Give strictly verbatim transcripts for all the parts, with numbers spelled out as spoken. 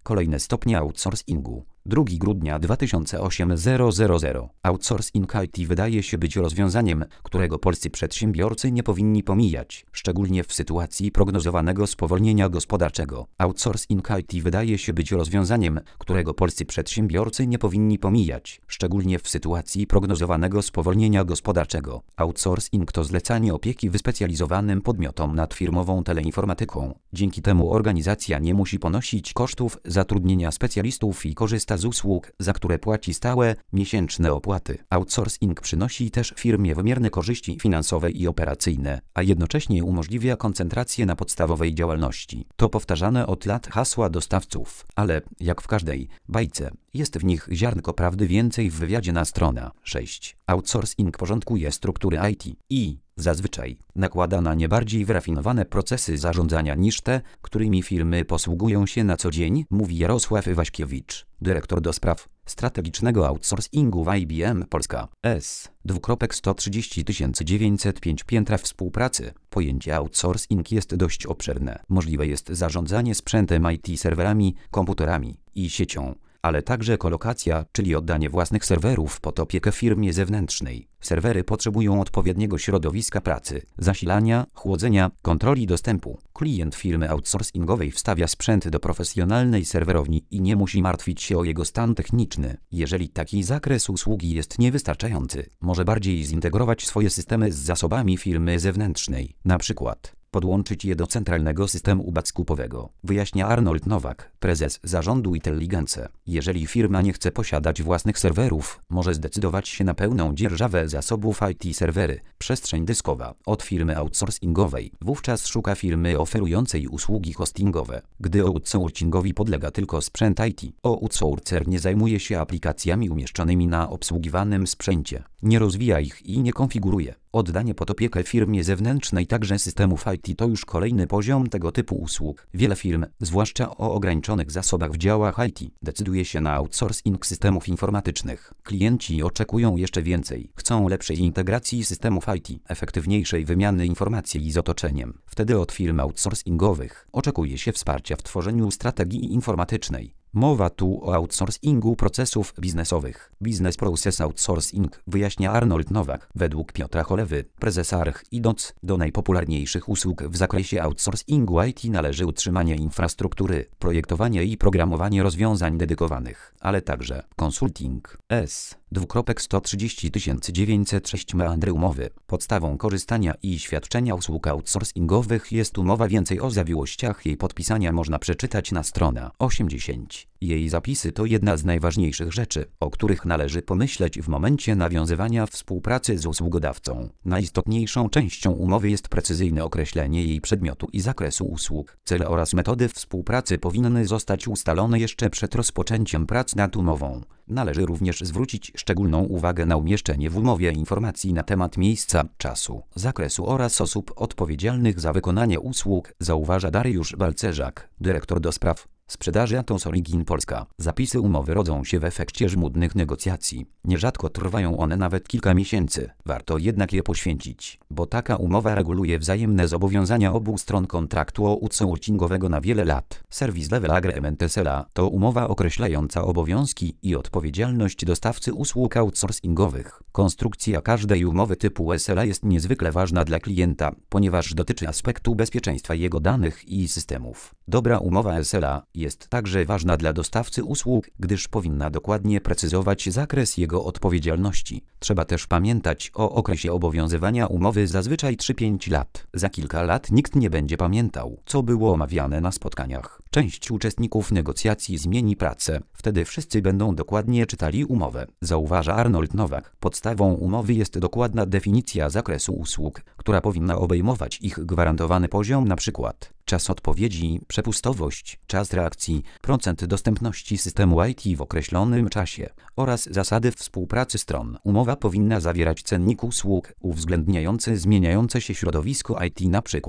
Kolejne stopnie outsourcingu. drugiego grudnia dwa tysiące osiemnastego. Outsourcing I T wydaje się być rozwiązaniem, którego polscy przedsiębiorcy nie powinni pomijać, szczególnie w sytuacji prognozowanego spowolnienia gospodarczego. Outsourcing I T wydaje się być rozwiązaniem, którego polscy przedsiębiorcy nie powinni pomijać, szczególnie w sytuacji prognozowanego spowolnienia gospodarczego. Outsourcing to zlecanie opieki wyspecjalizowanym podmiotom nad firmową teleinformatyką. Dzięki temu organizacja nie musi ponosić kosztów zatrudnienia specjalistów i korzysta z usług, za które płaci stałe, miesięczne opłaty. Outsourcing przynosi też firmie wymierne korzyści finansowe i operacyjne, a jednocześnie umożliwia koncentrację na podstawowej działalności. To powtarzane od lat hasła dostawców, ale, jak w każdej bajce, jest w nich ziarnko prawdy więcej w wywiadzie na strona sześć. Outsourcing porządkuje struktury I T i, zazwyczaj, nakłada na nie bardziej wyrafinowane procesy zarządzania niż te, którymi firmy posługują się na co dzień, mówi Jarosław Waśkiewicz, dyrektor do spraw strategicznego outsourcingu w I B M Polska. S. sto trzydzieści tysięcy dziewięćset pięć piętra współpracy. Pojęcie outsourcing jest dość obszerne. Możliwe jest zarządzanie sprzętem I T, serwerami, komputerami i siecią, ale także kolokacja, czyli oddanie własnych serwerów pod opiekę firmie zewnętrznej. Serwery potrzebują odpowiedniego środowiska pracy, zasilania, chłodzenia, kontroli dostępu. Klient firmy outsourcingowej wstawia sprzęt do profesjonalnej serwerowni i nie musi martwić się o jego stan techniczny. Jeżeli taki zakres usługi jest niewystarczający, może bardziej zintegrować swoje systemy z zasobami firmy zewnętrznej, na przykład podłączyć je do centralnego systemu backupowego, wyjaśnia Arnold Nowak, prezes zarządu Intelligence. Jeżeli firma nie chce posiadać własnych serwerów, może zdecydować się na pełną dzierżawę zasobów I T, serwery, przestrzeń dyskowa od firmy outsourcingowej. Wówczas szuka firmy oferującej usługi hostingowe. Gdy outsourcingowi podlega tylko sprzęt I T, outsourcer nie zajmuje się aplikacjami umieszczonymi na obsługiwanym sprzęcie, nie rozwija ich i nie konfiguruje. Oddanie pod opiekę firmie zewnętrznej także systemów I T to już kolejny poziom tego typu usług. Wiele firm, zwłaszcza o ograniczonych zasobach w działach I T, decyduje się na outsourcing systemów informatycznych. Klienci oczekują jeszcze więcej. Chcą lepszej integracji systemów I T, efektywniejszej wymiany informacji z otoczeniem. Wtedy od firm outsourcingowych oczekuje się wsparcia w tworzeniu strategii informatycznej. Mowa tu o outsourcingu procesów biznesowych. Business Process Outsourcing, wyjaśnia Arnold Nowak. Według Piotra Cholewy, prezesa Arch i D O C, do najpopularniejszych usług w zakresie outsourcingu I T należy utrzymanie infrastruktury, projektowanie i programowanie rozwiązań dedykowanych, ale także consulting. S. sto trzydzieści tysięcy dziewięćset sześć meandry umowy. Podstawą korzystania i świadczenia usług outsourcingowych jest umowa. Więcej o zawiłościach jej podpisania można przeczytać na strona osiemdziesiąt. Jej zapisy to jedna z najważniejszych rzeczy, o których należy pomyśleć w momencie nawiązywania współpracy z usługodawcą. Najistotniejszą częścią umowy jest precyzyjne określenie jej przedmiotu i zakresu usług. Cele oraz metody współpracy powinny zostać ustalone jeszcze przed rozpoczęciem prac nad umową. Należy również zwrócić szczególną uwagę na umieszczenie w umowie informacji na temat miejsca, czasu, zakresu oraz osób odpowiedzialnych za wykonanie usług, zauważa Dariusz Balcerzak, dyrektor do spraw sprzedaży Atos Origin Polska. Zapisy umowy rodzą się w efekcie żmudnych negocjacji. Nierzadko trwają one nawet kilka miesięcy. Warto jednak je poświęcić, bo taka umowa reguluje wzajemne zobowiązania obu stron kontraktu outsourcingowego na wiele lat. Service Level Agreement S L A to umowa określająca obowiązki i odpowiedzialność dostawcy usług outsourcingowych. Konstrukcja każdej umowy typu S L A jest niezwykle ważna dla klienta, ponieważ dotyczy aspektu bezpieczeństwa jego danych i systemów. Dobra umowa S L A jest także ważna dla dostawcy usług, gdyż powinna dokładnie precyzować zakres jego odpowiedzialności. Trzeba też pamiętać o okresie obowiązywania umowy, zazwyczaj trzy do pięciu lat. Za kilka lat nikt nie będzie pamiętał, co było omawiane na spotkaniach. Część uczestników negocjacji zmieni pracę, wtedy wszyscy będą dokładnie czytali umowę, zauważa Arnold Nowak. Podstawą umowy jest dokładna definicja zakresu usług, która powinna obejmować ich gwarantowany poziom, np. czas odpowiedzi, przepustowość, czas reakcji, procent dostępności systemu I T w określonym czasie oraz zasady współpracy stron. Umowa powinna zawierać cennik usług uwzględniający zmieniające się środowisko I T, np.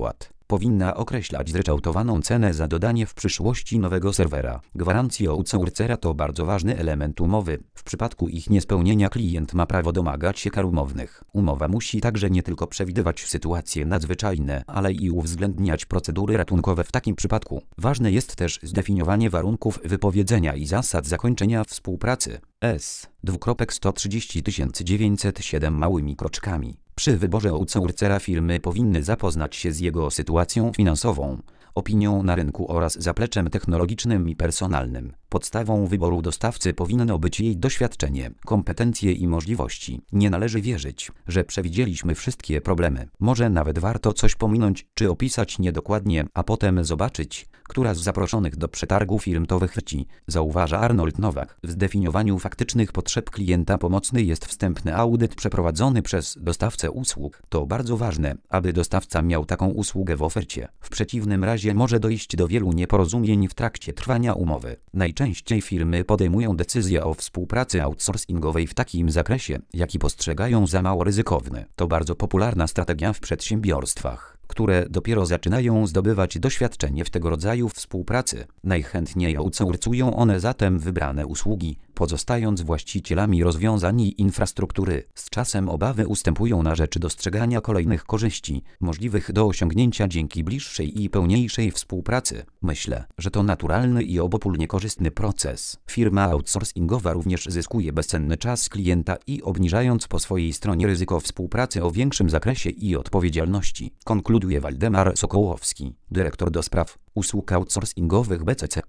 powinna określać zryczałtowaną cenę za dodanie w przyszłości nowego serwera. Gwarancje outsourcera to bardzo ważny element umowy. W przypadku ich niespełnienia klient ma prawo domagać się kar umownych. Umowa musi także nie tylko przewidywać sytuacje nadzwyczajne, ale i uwzględniać procedury ratunkowe w takim przypadku. Ważne jest też zdefiniowanie warunków wypowiedzenia i zasad zakończenia współpracy. S. sto trzydzieści tysięcy dziewięćset siedem małymi kroczkami. Przy wyborze outsourcera firmy powinny zapoznać się z jego sytuacją finansową, opinią na rynku oraz zapleczem technologicznym i personalnym. Podstawą wyboru dostawcy powinno być jej doświadczenie, kompetencje i możliwości. Nie należy wierzyć, że przewidzieliśmy wszystkie problemy. Może nawet warto coś pominąć czy opisać niedokładnie, a potem zobaczyć, która z zaproszonych do przetargu firm to wychwyci, zauważa Arnold Nowak. W zdefiniowaniu faktycznych potrzeb klienta pomocny jest wstępny audyt przeprowadzony przez dostawcę usług. To bardzo ważne, aby dostawca miał taką usługę w ofercie. W przeciwnym razie może dojść do wielu nieporozumień w trakcie trwania umowy. Najczęściej firmy podejmują decyzję o współpracy outsourcingowej w takim zakresie, jaki postrzegają za mało ryzykowny. To bardzo popularna strategia w przedsiębiorstwach, które dopiero zaczynają zdobywać doświadczenie w tego rodzaju współpracy. Najchętniej outsourcują one zatem wybrane usługi, pozostając właścicielami rozwiązań i infrastruktury. Z czasem obawy ustępują na rzecz dostrzegania kolejnych korzyści, możliwych do osiągnięcia dzięki bliższej i pełniejszej współpracy. Myślę, że to naturalny i obopólnie korzystny proces. Firma outsourcingowa również zyskuje bezcenny czas klienta i obniżając po swojej stronie ryzyko współpracy o większym zakresie i odpowiedzialności. Konkluduje Waldemar Sokołowski, dyrektor do spraw usług outsourcingowych B C C.